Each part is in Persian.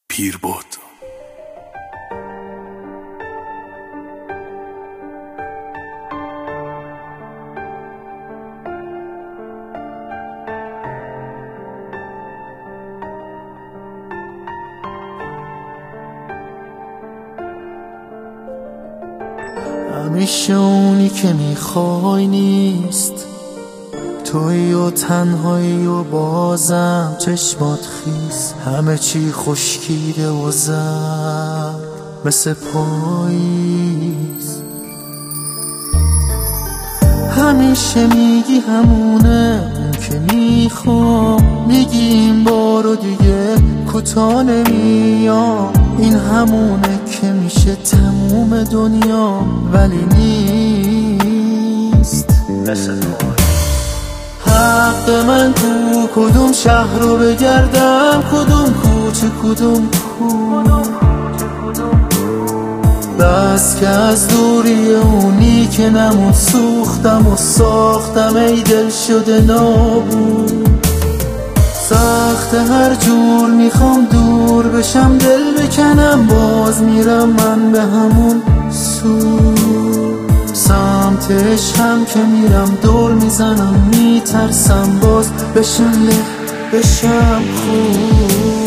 پیر بود. همیشه اونی که میخوای نیست، تویی و تنهایی و بازم چشمات خیس، همه چی خشکیده و زرد مثل پاییز. همیشه میگی همونه اون که میخوام، میگی این بارو دیگه کوتاه نمیام، این همونه که میشه تموم دنیا ولی نیست. مثل حق من تو کدوم شهر رو بگردم، کدوم کوچه کدوم کوه، بس که از دوری اونی که نمون سوختم و ساختم ای دل شده نابود. سخت هر جور میخوام دور بشم دل بکنم، باز میرم من به همون سو، سمتش هم که میرم دور میزنم، میترسم باز بشم بشم خورد.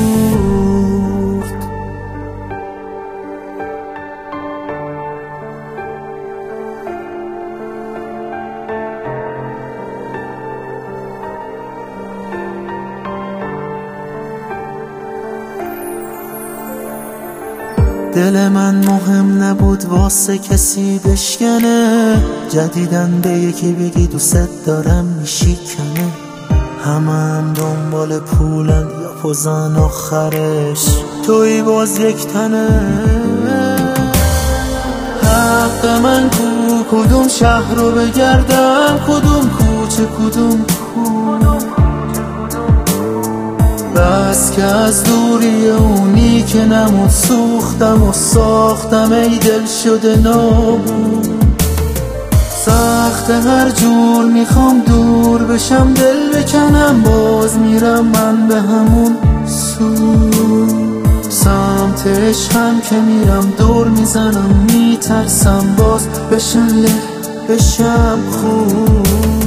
دل من مهم نبود واسه کسی بشکنه، جدیدن به یکی بگی دوست دارم میشکنه، هم دنبال پولن یا پوزن آخرش توی باز یک تنه. حق من کدوم شهر رو بگردم، کدوم کوچه کدوم کوه، بس که از دوری اونی که نمون سوختم و ساختم ای دل شده نابود. سخت هر جور میخوام دور بشم دل بکنم، باز میرم من به همون سو، سمتش هم که میرم دور میزنم، میترسم باز بشم خوب.